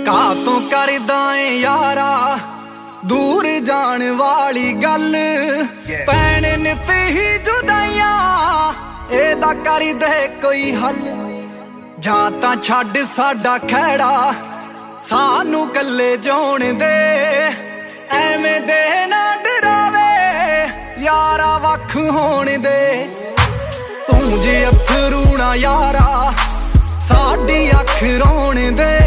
ਕਾਤੋਂ ਕਰਦਾ ਏ ਯਾਰਾ दूर जान वाली गल पैण नित ही जुदाइयां एदा कर दे कोई हल जां तां छड्ड साडा खैड़ा सानू कल्ले जोण दे एवें दे ना डरावे यारा वख होण दे तू जे अथरू ना यारा साडी अख रोण दे।